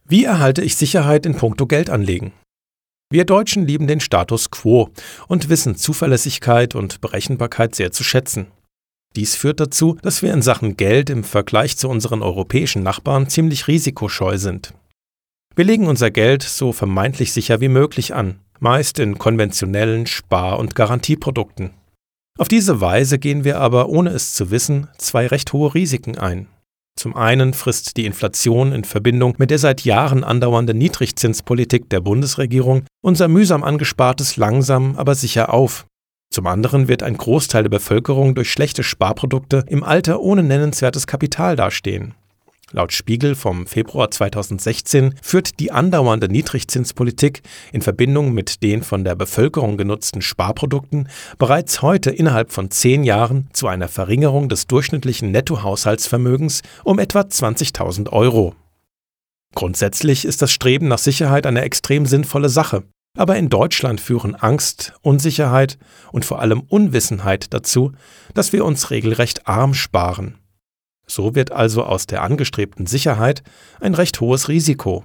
Wie erhalte ich Sicherheit in puncto Geldanlegen? Wir Deutschen lieben den Status quo und wissen Zuverlässigkeit und Berechenbarkeit sehr zu schätzen. Dies führt dazu, dass wir in Sachen Geld im Vergleich zu unseren europäischen Nachbarn ziemlich risikoscheu sind. Wir legen unser Geld so vermeintlich sicher wie möglich an, meist in konventionellen Spar- und Garantieprodukten. Auf diese Weise gehen wir aber, ohne es zu wissen, zwei recht hohe Risiken ein. Zum einen frisst die Inflation in Verbindung mit der seit Jahren andauernden Niedrigzinspolitik der Bundesregierung unser mühsam angespartes langsam, aber sicher auf. Zum anderen wird ein Großteil der Bevölkerung durch schlechte Sparprodukte im Alter ohne nennenswertes Kapital dastehen. Laut Spiegel vom Februar 2016 führt die andauernde Niedrigzinspolitik in Verbindung mit den von der Bevölkerung genutzten Sparprodukten bereits heute innerhalb von 10 Jahren zu einer Verringerung des durchschnittlichen Nettohaushaltsvermögens um etwa 20.000 Euro. Grundsätzlich ist das Streben nach Sicherheit eine extrem sinnvolle Sache, aber in Deutschland führen Angst, Unsicherheit und vor allem Unwissenheit dazu, dass wir uns regelrecht arm sparen. So wird also aus der angestrebten Sicherheit ein recht hohes Risiko.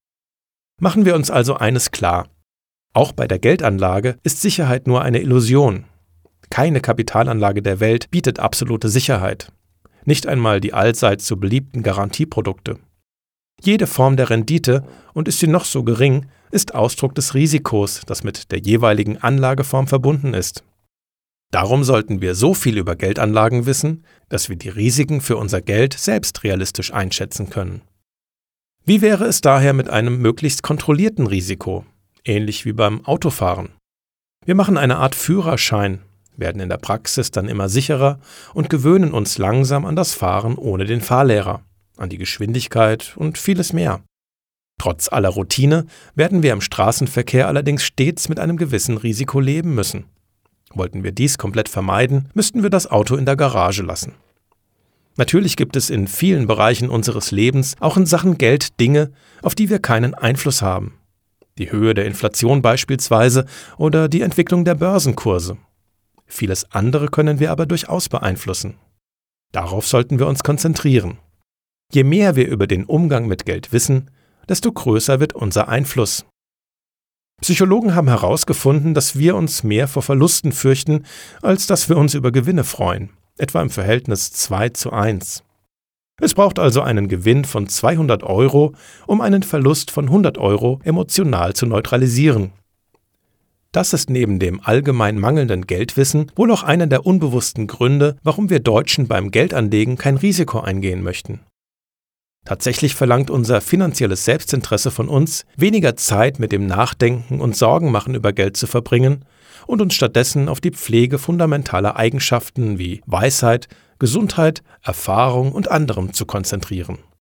Machen wir uns also eines klar: Auch bei der Geldanlage ist Sicherheit nur eine Illusion. Keine Kapitalanlage der Welt bietet absolute Sicherheit. Nicht einmal die allseits so beliebten Garantieprodukte. Jede Form der Rendite, und ist sie noch so gering, ist Ausdruck des Risikos, das mit der jeweiligen Anlageform verbunden ist. Darum sollten wir so viel über Geldanlagen wissen, dass wir die Risiken für unser Geld selbst realistisch einschätzen können. Wie wäre es daher mit einem möglichst kontrollierten Risiko, ähnlich wie beim Autofahren? Wir machen eine Art Führerschein, werden in der Praxis dann immer sicherer und gewöhnen uns langsam an das Fahren ohne den Fahrlehrer, an die Geschwindigkeit und vieles mehr. Trotz aller Routine werden wir im Straßenverkehr allerdings stets mit einem gewissen Risiko leben müssen. Wollten wir dies komplett vermeiden, müssten wir das Auto in der Garage lassen. Natürlich gibt es in vielen Bereichen unseres Lebens, auch in Sachen Geld, Dinge, auf die wir keinen Einfluss haben. Die Höhe der Inflation beispielsweise oder die Entwicklung der Börsenkurse. Vieles andere können wir aber durchaus beeinflussen. Darauf sollten wir uns konzentrieren. Je mehr wir über den Umgang mit Geld wissen, desto größer wird unser Einfluss. Psychologen haben herausgefunden, dass wir uns mehr vor Verlusten fürchten, als dass wir uns über Gewinne freuen, etwa im Verhältnis 2:1. Es braucht also einen Gewinn von 200 Euro, um einen Verlust von 100 Euro emotional zu neutralisieren. Das ist neben dem allgemein mangelnden Geldwissen wohl auch einer der unbewussten Gründe, warum wir Deutschen beim Geldanlegen kein Risiko eingehen möchten. Tatsächlich verlangt unser finanzielles Selbstinteresse von uns, weniger Zeit mit dem Nachdenken und Sorgenmachen über Geld zu verbringen und uns stattdessen auf die Pflege fundamentaler Eigenschaften wie Weisheit, Gesundheit, Erfahrung und anderem zu konzentrieren.